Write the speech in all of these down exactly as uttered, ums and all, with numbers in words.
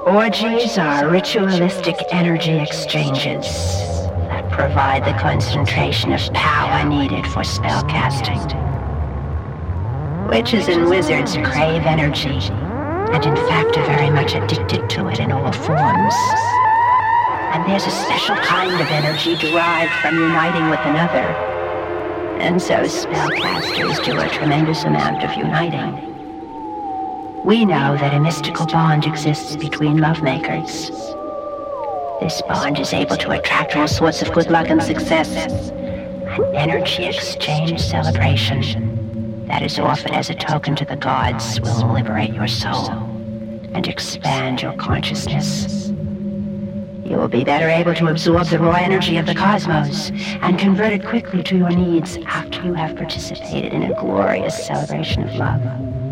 Orgies are ritualistic energy exchanges that provide the concentration of power needed for spellcasting. Witches and wizards crave energy, and in fact are very much addicted to it in all forms. And there's a special kind of energy derived from uniting with another. And so spellcasters do a tremendous amount of uniting. We know that a mystical bond exists between lovemakers. This bond is able to attract all sorts of good luck and success. An energy exchange celebration that is offered as a token to the gods will liberate your soul and expand your consciousness. You will be better able to absorb the raw energy of the cosmos and convert it quickly to your needs after you have participated in a glorious celebration of love.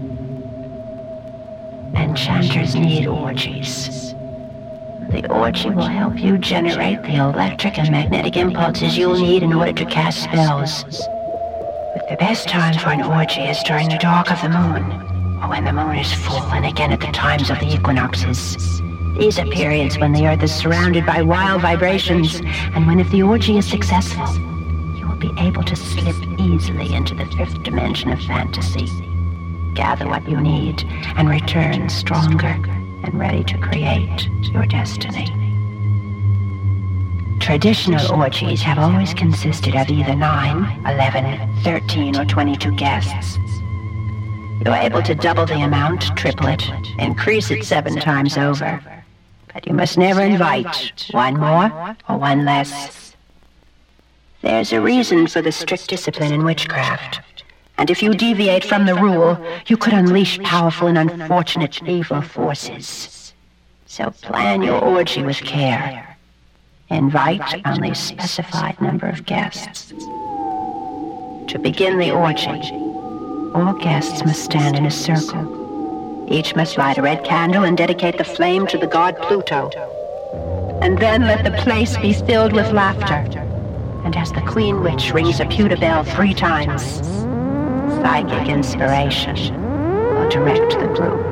Enchanters need orgies. The orgy will help you generate the electric and magnetic impulses you'll need in order to cast spells. But the best time for an orgy is during the dark of the moon, or when the moon is full, and again at the times of the equinoxes. These are periods when the earth is surrounded by wild vibrations, and when, if the orgy is successful, you will be able to slip easily into the fifth dimension of fantasy. Gather what you need and return stronger and ready to create your destiny. Traditional orgies have always consisted of either nine, eleven, thirteen, or twenty-two guests. You're able to double the amount, triple it, increase it seven times over. But you must never invite one more or one less. There's a reason for the strict discipline in witchcraft. And if you deviate from the rule, you could unleash powerful and unfortunate evil forces. So plan your orgy with care. Invite only a specified number of guests. To begin the orgy, all guests must stand in a circle. Each must light a red candle and dedicate the flame to the god Pluto. And then let the place be filled with laughter. And as the Queen Witch rings a pewter bell three times, psychic inspiration will direct the group.